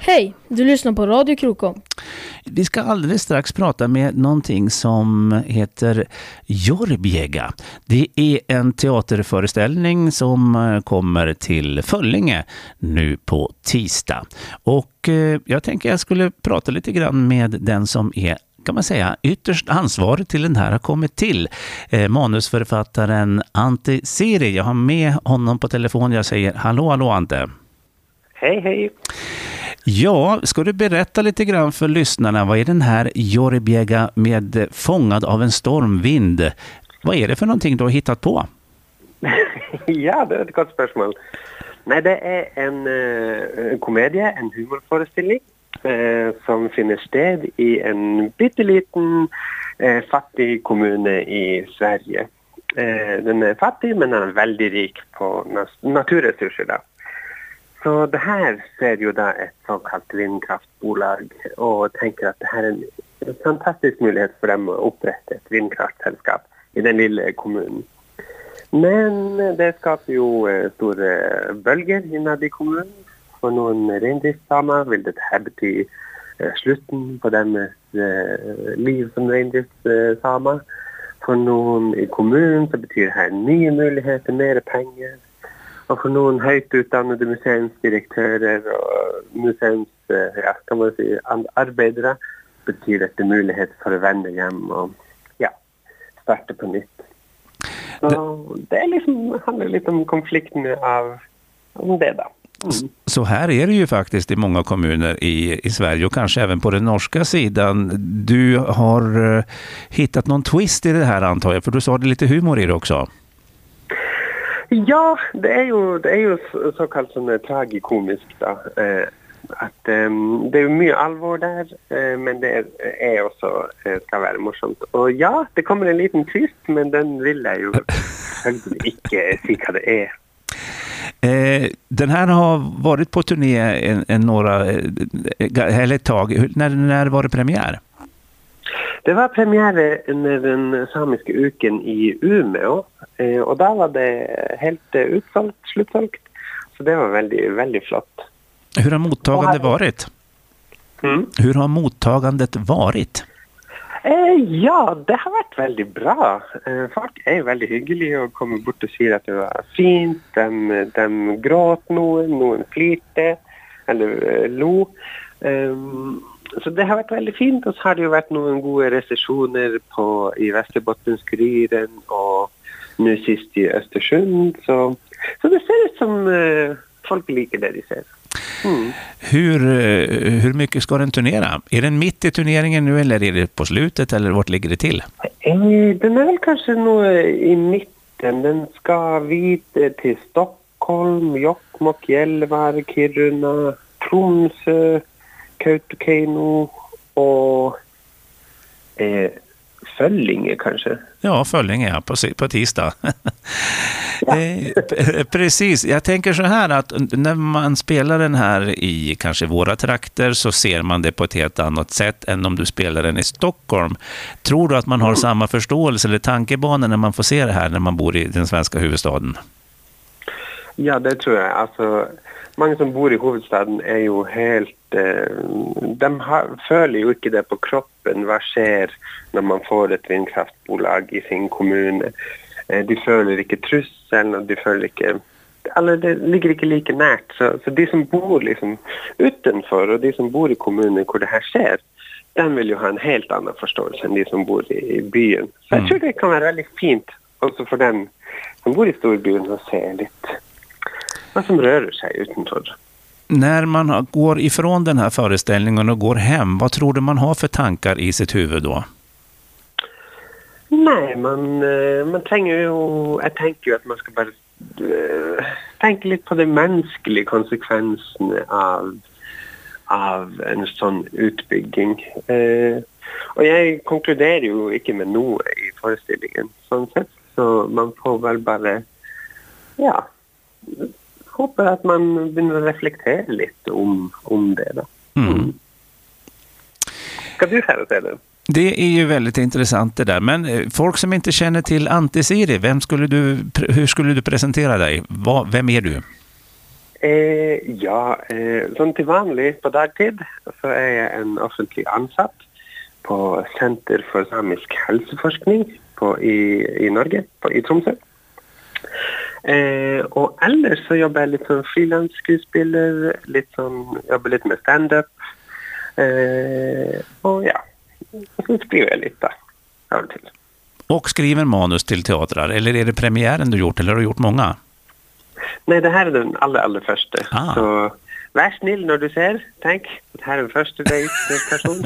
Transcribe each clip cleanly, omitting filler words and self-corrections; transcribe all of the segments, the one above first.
Hej, du lyssnar på Radio Krokom. Vi ska alldeles strax prata med någonting som heter Jordbjega. Det är en teaterföreställning som kommer till Föllinge nu på tisdag. Och jag tänker jag skulle prata lite grann med den som är, kan man säga, ytterst ansvarig till den här har kommit till. Manusförfattaren Ante Siri. Jag har med honom på telefon. Jag säger hallå Ante. Hej, hej. Ja, ska du berätta lite grann för lyssnarna, vad är den här Jordbjega med Fångad av en stormvind? Vad är det för någonting du har hittat på? Ja, det är ett gott spörsmål. Nej, det är en komedie, en humorföreställning som finner sted i en bitteliten fattig kommun i Sverige. Den är fattig men den är väldigt rik på naturresurser där. Så det här ser ju då ett så kallat vindkraftbolag och tänker att det här är en fantastisk möjlighet för dem att upprätta ett vindkraftsällskap i den lilla kommunen. Men det skapar ju stora bölger innan i kommunen. För någon rendriftssamar vill det här betyda slutten på deras liv som rendriftssamar. För någon i kommunen så betyder det här nya möjligheter, mer pengar. Och för någon högt utdannade museumsdirektörer och arbetare betyder det möjlighet för att vända hem och starta på nytt. Så det är liksom, handlar lite om konflikten om det då. Så här är det ju faktiskt i många kommuner i Sverige och kanske även på den norska sidan. Du har hittat någon twist i det här antar jag, för du sa det lite humor i det också. Ja, det är ju så kallat som tragikomiskt då. Att det är mycket allvar där, men det är också ska vara morsomt. Och ja, det kommer en liten twist, men den vill jag ju inte se vad det är. Den här har varit på turné eller ett tag. När var det premiär? Det var premiär under den samiska uken i Umeå och där var det helt slutsålt. Så det var väldigt, väldigt flott. Hur har mottagandet varit? Hur har mottagandet varit? Ja, det har varit väldigt bra. Folk är väldigt hyggliga och kommer bort och säger att det var fint. De gråt någon flirte eller lo. Så det har varit väldigt fint och så har det ju varit några goda recensioner i Västerbottens-Kuriren och nu sist i Östersund. Så det ser ut som folk liker det de ser. Hur mycket ska den turnera? Är den mitt i turneringen nu eller är det på slutet eller vart ligger det till? Den är väl kanske nog i mitten. Den ska vidare till Stockholm, Jokkmokk, Gällivare, Kiruna, Tromsø, Kautokeino och Föllinge kanske. Ja, Föllinge på tisdag. Ja. Precis, jag tänker så här att när man spelar den här i kanske våra trakter så ser man det på ett helt annat sätt än om du spelar den i Stockholm. Tror du att man har samma förståelse eller tankebanor när man får se det här när man bor i den svenska huvudstaden? Ja, det tror jag. Alltså, många som bor i huvudstaden är ju helt... följer ju inte det på kroppen. Vad sker när man får ett vindkraftbolag i sin kommun? De följer inte trusseln och de följer inte... Eller det ligger inte lika närt. Så de som bor liksom utanför och de som bor i kommunen där det här sker, den vill ju ha en helt annan förståelse än de som bor i byn. Så jag tror det kan vara väldigt fint också för den som bor i storbyn att se lite vad som rör sig utanför. När man går ifrån den här föreställningen och går hem, vad tror du man har för tankar i sitt huvud då? Nej, man tänker ju, jag tänker ju att man ska bara tänka lite på de mänskliga konsekvenserna av en sån utbygging. Och jag konkluderar ju inte med något i föreställningen sånt sätt, så man får väl bara hoppas att man börjar reflektera lite om det då. Ska du säga det? Det är ju väldigt intressant det där. Men folk som inte känner till Ante Siri, hur skulle du presentera dig? Vem är du? Som till vanligt på dagtid så är jag en offentlig ansatt på Center för samisk hälsoforskning i Norge, i Tromsø. Och eller så jobbar jag lite som frilansskuespelare, jobbar lite med stand-up. Och så skriver jag lite av och till. Och skriver manus till teatrar, eller är det premiären du gjort, eller har du gjort många? Nej, det här är den allra första. Ah. Så vär snill när du ser. Tänk, det här är den första person.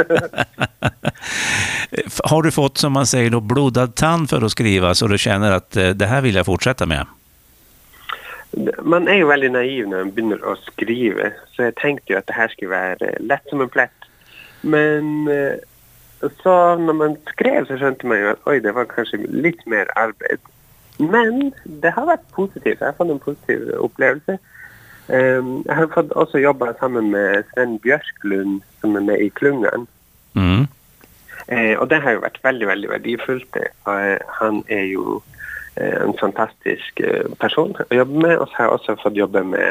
Har du fått, som man säger då, blodad tand för att skriva så du känner att det här vill jag fortsätta med? Man är ju väldigt naiv när man börjar att skriva. Så jag tänkte ju att det här skulle vara lätt som en plätt. Men så när man skrev så kände man ju att det var kanske lite mer arbete. Men det har varit positivt. Jag har fått en positiv upplevelse. Jag har fått också jobba samman med Sven Björklund som är med i Klungan. Mm. Och det har ju varit väldigt, väldigt värdefullt. Han är ju en fantastisk person att jobba med. Och så har jag också fått jobba med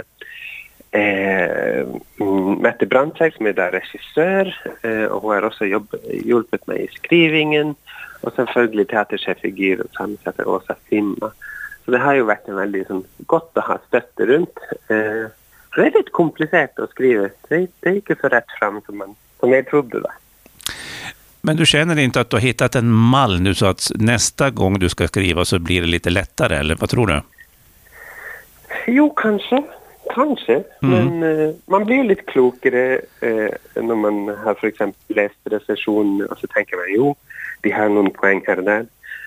Mette Brandsäck som är där regissör. Och hon har också hjälpt mig i skrivningen. Och sen följde teaterchef-figur och sammansätter Åsa Simma. Så det har ju varit en väldigt gott att ha stötte runt. Det är lite komplicerat att skriva. Det är inte så rätt fram som jag trodde då. Men du känner inte att du har hittat en mall nu så att nästa gång du ska skriva så blir det lite lättare, eller vad tror du? Jo, kanske. Men man blir lite klokare när man har för exempel läst recensioner och så tänker man, de har någon poäng här och där.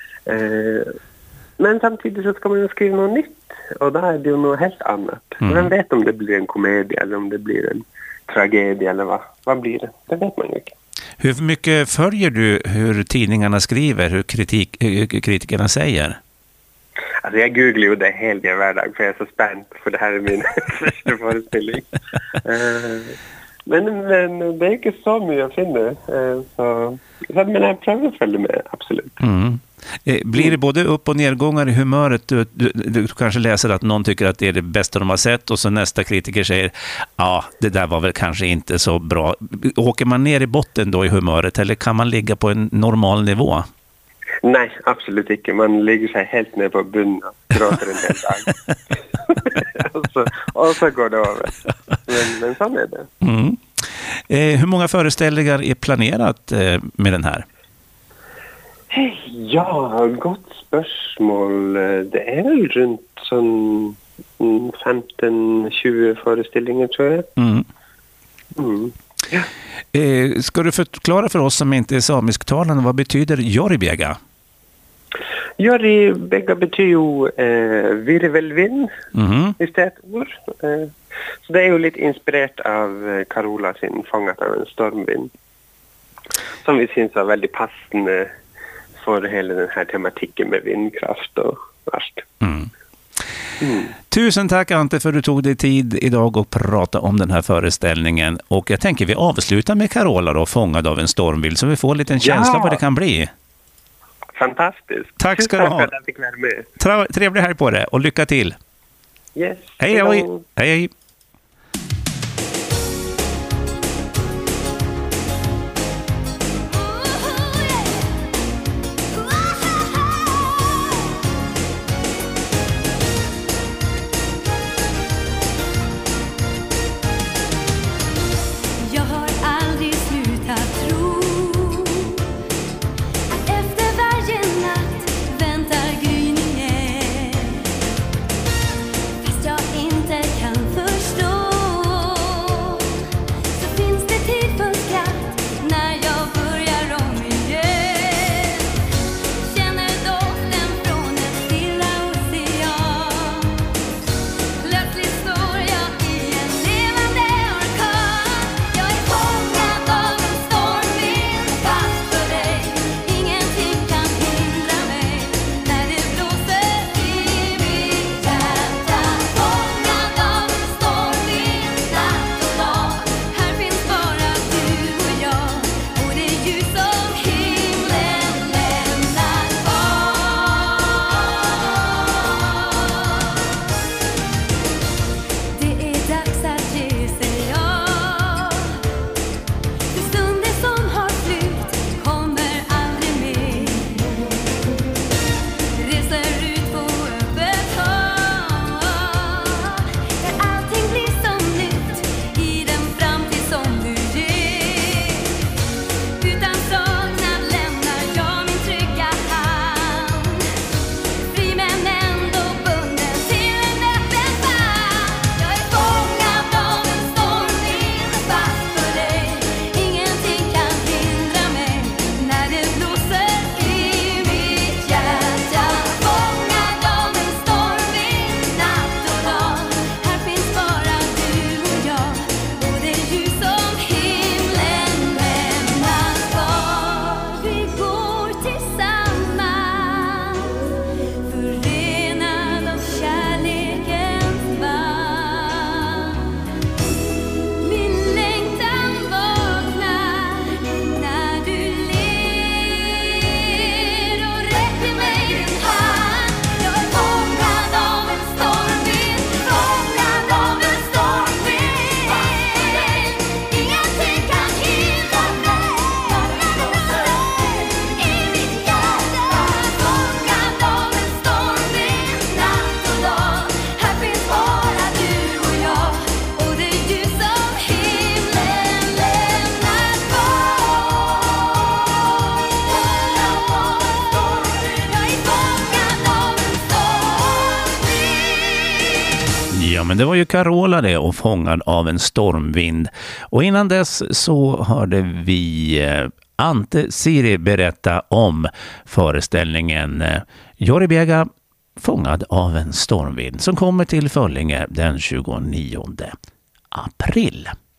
Men samtidigt så ska man ju skriva något nytt och då är det ju något helt annat. Vem vet om det blir en komedie eller om det blir en tragedie eller vad blir det? Det vet man ju inte. Hur mycket följer du hur tidningarna skriver, hur kritikerna säger? Alltså jag googlar ju det hela vardag för jag är så spänd för det här är min första föreställning. Men det är inte så mycket jag finner. Men jag prövar att följa med, absolut. Mm. Blir det både upp- och nedgångar i humöret? Du kanske läser att någon tycker att det är det bästa de har sett och så nästa kritiker säger det där var väl kanske inte så bra. Åker man ner i botten då i humöret eller kan man ligga på en normal nivå? Nej, absolut inte. Man ligger sig helt ner på bunnen och gråter en hel dag. och så går det över. Men så är det. Mm. Hur många föreställningar är planerat med den här? Ja, gott spörsmål. Det är väl runt 15-20 föreställningar tror jag. Ja. Ska du förklara för oss som inte är samisktalande, vad betyder Joribega? Joribega betyder ju virvelvind i ord. Så det är ju lite inspirerat av Carola sin Fångat av en stormvind. Som vi syns var väldigt passande för hela den här tematiken med vindkraft och allt. Tusen tack Ante för att du tog dig tid idag och prata om den här föreställningen. Och jag tänker vi avslutar med Carola då, Fångad av en stormvind, så vi får en liten känsla vad det kan bli. Fantastiskt. Tack ska du ha. Trevlig helg på det och lycka till. Yes. Hej. Hej. Fast jag inte kan men det var ju Carola det och Fångad av en stormvind. Och innan dess så hörde vi Ante Siri berätta om föreställningen Yoribega, Fångad av en stormvind, som kommer till Föllinge den 29 april.